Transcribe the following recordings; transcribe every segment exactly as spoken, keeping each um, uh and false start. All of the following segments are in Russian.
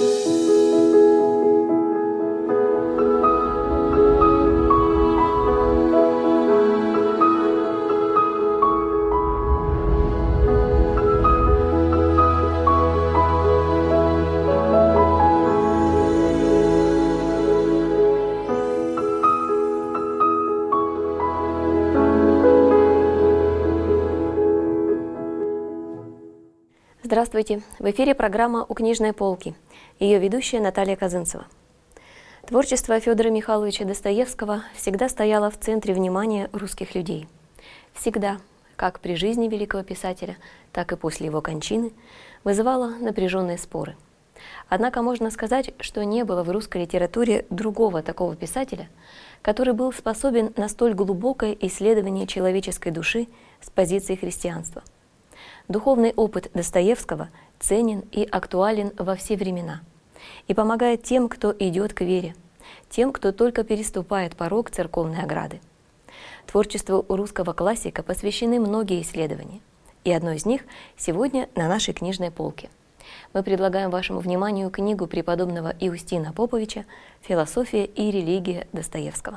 Здравствуйте! В эфире программа «У книжной полки». Ее ведущая Наталья Казынцева. Творчество Федора Михайловича Достоевского всегда стояло в центре внимания русских людей. Всегда, как при жизни великого писателя, так и после его кончины, вызывало напряженные споры. Однако можно сказать, что не было в русской литературе другого такого писателя, который был способен на столь глубокое исследование человеческой души с позиции христианства. Духовный опыт Достоевского ценен и актуален во все времена и помогает тем, кто идет к вере, тем, кто только переступает порог церковной ограды. Творчеству русского классика посвящены многие исследования, и одно из них сегодня на нашей книжной полке. Мы предлагаем вашему вниманию книгу преподобного Иустина Поповича «Философия и религия Достоевского».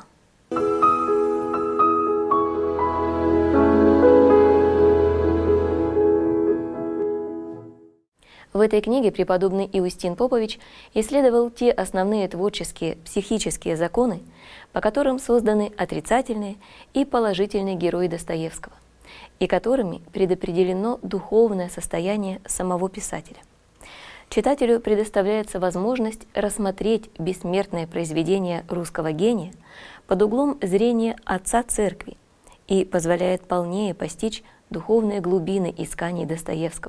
В этой книге преподобный Иустин Попович исследовал те основные творческие, психические законы, по которым созданы отрицательные и положительные герои Достоевского, и которыми предопределено духовное состояние самого писателя. Читателю предоставляется возможность рассмотреть бессмертное произведение русского гения под углом зрения отца церкви и позволяет полнее постичь духовные глубины исканий Достоевского,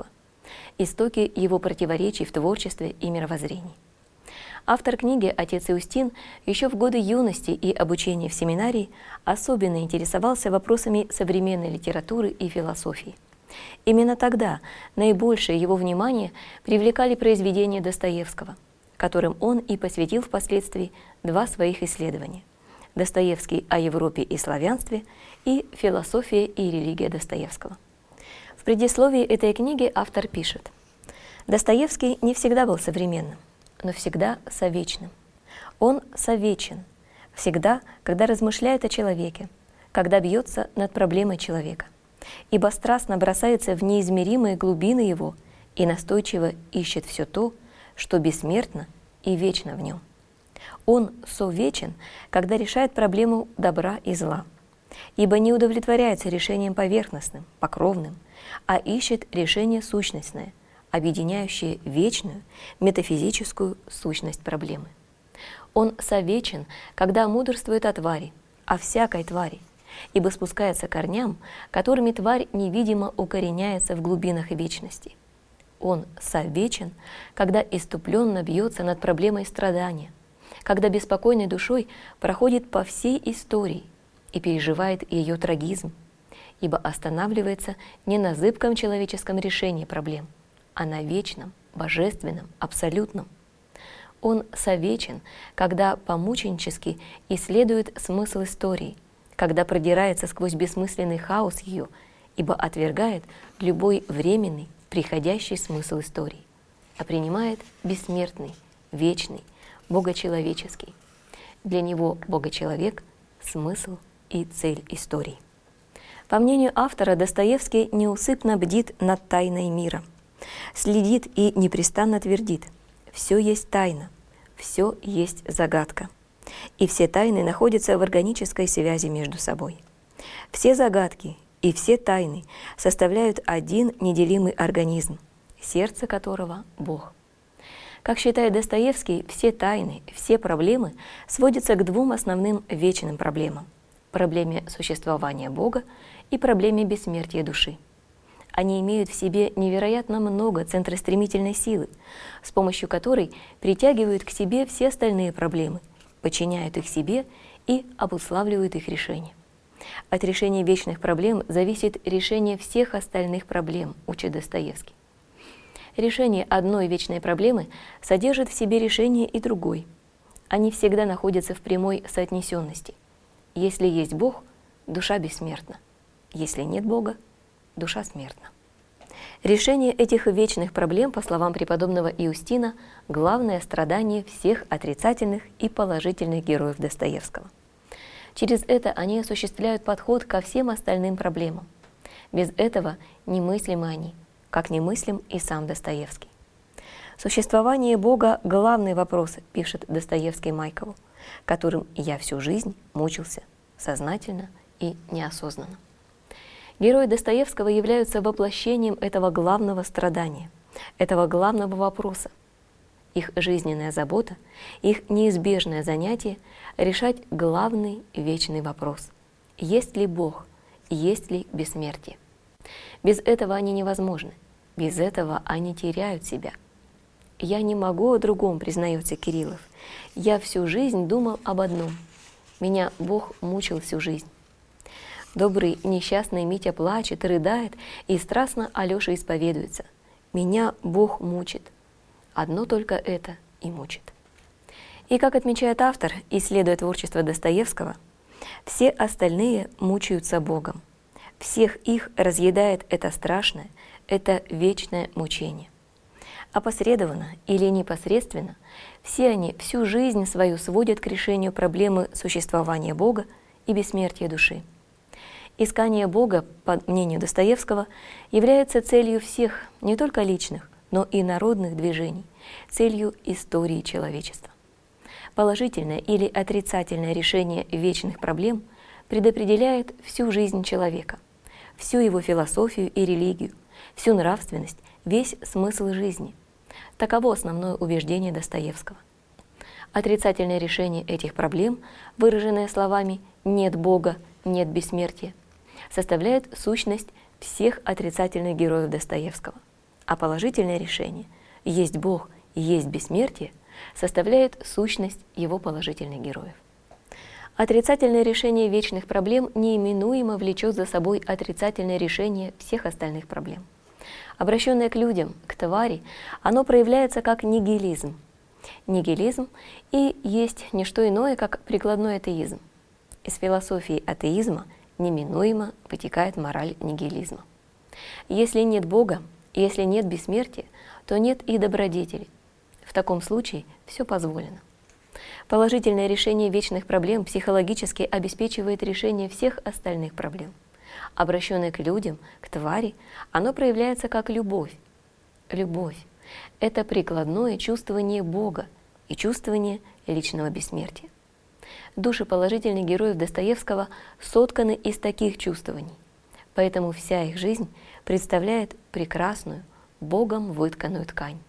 истоки его противоречий в творчестве и мировоззрении. Автор книги, отец Иустин, еще в годы юности и обучения в семинарии особенно интересовался вопросами современной литературы и философии. Именно тогда наибольшее его внимание привлекали произведения Достоевского, которым он и посвятил впоследствии два своих исследования – Достоевский о Европе и славянстве и «Философия и религия Достоевского». В предисловии этой книги автор пишет: «Достоевский не всегда был современным, но всегда совечным. Он совечен всегда, когда размышляет о человеке, когда бьется над проблемой человека, ибо страстно бросается в неизмеримые глубины его и настойчиво ищет все то, что бессмертно и вечно в нем. Он совечен, когда решает проблему добра и зла, ибо не удовлетворяется решением поверхностным, покровным, а ищет решение сущностное, объединяющее вечную метафизическую сущность проблемы. Он совечен, когда мудрствует о твари, о всякой твари, ибо спускается к корням, которыми тварь невидимо укореняется в глубинах вечности. Он совечен, когда иступленно бьется над проблемой страдания, когда беспокойной душой проходит по всей истории и переживает ее трагизм, ибо останавливается не на зыбком человеческом решении проблем, а на вечном, божественном, абсолютном. Он совечен, когда помученически исследует смысл истории, когда продирается сквозь бессмысленный хаос ее, ибо отвергает любой временный, приходящий смысл истории, а принимает бессмертный, вечный, богочеловеческий. Для него богочеловек – смысл и цель истории. По мнению автора, Достоевский неусыпно бдит над тайной мира, следит и непрестанно твердит: «Все есть тайна, все есть загадка». И все тайны находятся в органической связи между собой. Все загадки и все тайны составляют один неделимый организм, сердце которого – Бог. Как считает Достоевский, все тайны, все проблемы сводятся к двум основным вечным проблемам – проблеме существования Бога и проблеме бессмертия души. Они имеют в себе невероятно много центростремительной силы, с помощью которой притягивают к себе все остальные проблемы, подчиняют их себе и обуславливают их решение. От решения вечных проблем зависит решение всех остальных проблем, учит Достоевский. Решение одной вечной проблемы содержит в себе решение и другой. Они всегда находятся в прямой соотнесенности. Если есть Бог, душа бессмертна. Если нет Бога, душа смертна. Решение этих вечных проблем, по словам преподобного Иустина, главное страдание всех отрицательных и положительных героев Достоевского. Через это они осуществляют подход ко всем остальным проблемам. Без этого немыслимы они, как немыслим и сам Достоевский. «Существование Бога – главный вопрос», – пишет Достоевский Майкову, которым я всю жизнь мучился, сознательно и неосознанно. Герои Достоевского являются воплощением этого главного страдания, этого главного вопроса. Их жизненная забота, их неизбежное занятие – решать главный вечный вопрос – есть ли Бог, есть ли бессмертие. Без этого они невозможны, без этого они теряют себя. «Я не могу о другом», – признается Кириллов. «Я всю жизнь думал об одном. Меня Бог мучил всю жизнь». Добрый несчастный Митя плачет, рыдает и страстно Алёше исповедуется. «Меня Бог мучит». Одно только это и мучит. И, как отмечает автор, исследуя творчество Достоевского, все остальные мучаются Богом. Всех их разъедает это страшное, это вечное мучение. Опосредованно или непосредственно все они всю жизнь свою сводят к решению проблемы существования Бога и бессмертия души. Искание Бога, по мнению Достоевского, является целью всех, не только личных, но и народных движений, целью истории человечества. Положительное или отрицательное решение вечных проблем предопределяет всю жизнь человека, всю его философию и религию, всю нравственность, весь смысл жизни. Таково основное убеждение Достоевского. Отрицательное решение этих проблем, выраженное словами «нет Бога, нет бессмертия», составляет сущность всех отрицательных героев Достоевского, а положительное решение «есть Бог, есть бессмертие» составляет сущность его положительных героев. Отрицательное решение вечных проблем неименуемо влечет за собой отрицательное решение всех остальных проблем. Обращенное к людям, к твари, оно проявляется как нигилизм. Нигилизм и есть не что иное, как прикладной атеизм. Из философии атеизма неминуемо вытекает мораль нигилизма. Если нет Бога, если нет бессмертия, то нет и добродетели. В таком случае все позволено. Положительное решение вечных проблем психологически обеспечивает решение всех остальных проблем. Обращенное к людям, к твари, оно проявляется как любовь. Любовь – это прикладное чувствование Бога и чувствование личного бессмертия. Души положительных героев Достоевского сотканы из таких чувствований, поэтому вся их жизнь представляет прекрасную, Богом вытканную ткань.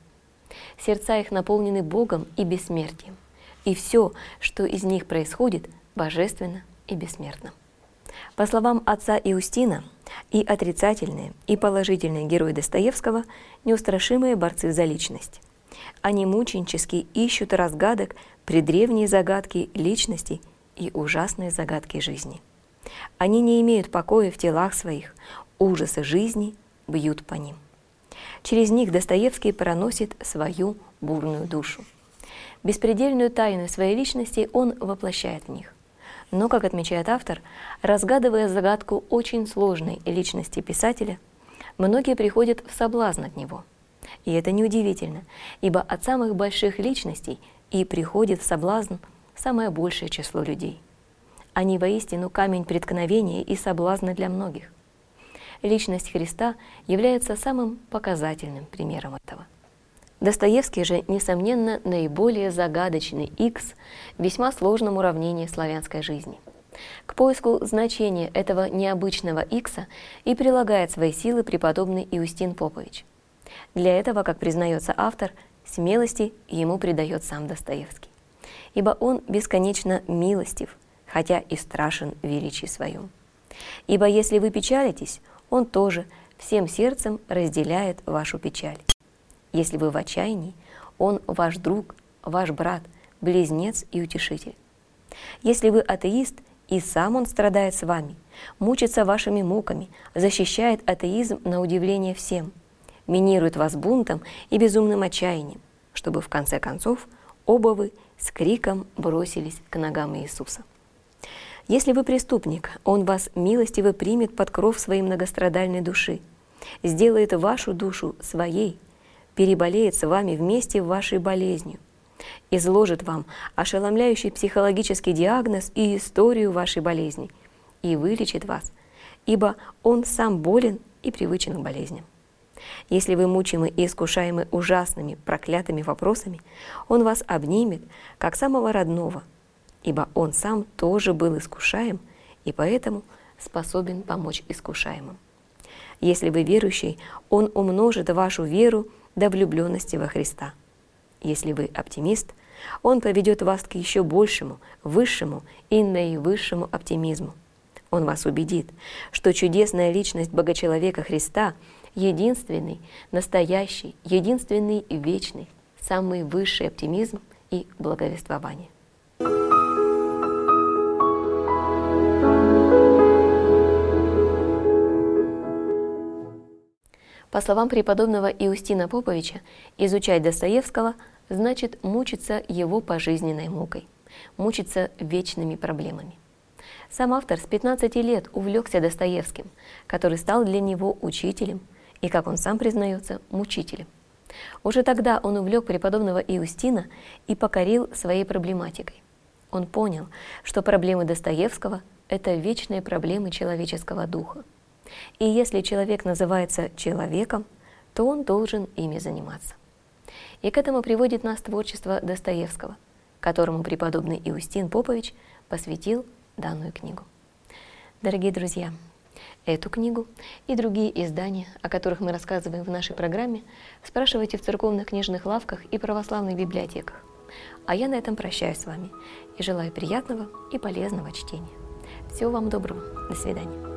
Сердца их наполнены Богом и бессмертием, и все, что из них происходит, божественно и бессмертно. По словам отца Иустина, и отрицательные, и положительные герои Достоевского – неустрашимые борцы за личность. Они мученически ищут разгадок предревние загадки личности и ужасные загадки жизни. Они не имеют покоя в телах своих, ужасы жизни бьют по ним. Через них Достоевский проносит свою бурную душу. Беспредельную тайну своей личности он воплощает в них. Но, как отмечает автор, разгадывая загадку очень сложной личности писателя, многие приходят в соблазн от него. И это неудивительно, ибо от самых больших личностей и приходит в соблазн самое большее число людей. Они воистину камень преткновения и соблазна для многих. Личность Христа является самым показательным примером этого. Достоевский же, несомненно, наиболее загадочный икс в весьма сложном уравнении славянской жизни. К поиску значения этого необычного икса и прилагает свои силы преподобный Иустин Попович. Для этого, как признается автор, смелости ему придает сам Достоевский, ибо он бесконечно милостив, хотя и страшен в величии своем. Ибо если вы печалитесь, он тоже всем сердцем разделяет вашу печаль. Если вы в отчаянии, он ваш друг, ваш брат, близнец и утешитель. Если вы атеист, и сам он страдает с вами, мучится вашими муками, защищает атеизм на удивление всем, минирует вас бунтом и безумным отчаянием, чтобы в конце концов оба вы с криком бросились к ногам Иисуса. Если вы преступник, он вас милостиво примет под кров своей многострадальной души, сделает вашу душу своей, переболеет с вами вместе вашей болезнью, изложит вам ошеломляющий психологический диагноз и историю вашей болезни и вылечит вас, ибо Он сам болен и привычен к болезням. Если вы мучимы и искушаемы ужасными, проклятыми вопросами, Он вас обнимет, как самого родного, ибо Он сам тоже был искушаем и поэтому способен помочь искушаемым. Если вы верующий, Он умножит вашу веру до влюбленности во Христа. Если вы оптимист, Он поведет вас к еще большему, высшему и наивысшему оптимизму. Он вас убедит, что чудесная личность Бога-человека Христа — единственный, настоящий, единственный и вечный, самый высший оптимизм и благовествование. По словам преподобного Иустина Поповича, изучать Достоевского значит мучиться его пожизненной мукой, мучиться вечными проблемами. Сам автор с пятнадцати лет увлекся Достоевским, который стал для него учителем и, как он сам признается, мучителем. Уже тогда он увлек преподобного Иустина и покорил своей проблематикой. Он понял, что проблемы Достоевского — это вечные проблемы человеческого духа. И если человек называется человеком, то он должен ими заниматься. И к этому приводит нас творчество Достоевского, которому преподобный Иустин Попович посвятил данную книгу. Дорогие друзья, эту книгу и другие издания, о которых мы рассказываем в нашей программе, спрашивайте в церковных книжных лавках и православных библиотеках. А я на этом прощаюсь с вами и желаю приятного и полезного чтения. Всего вам доброго. До свидания.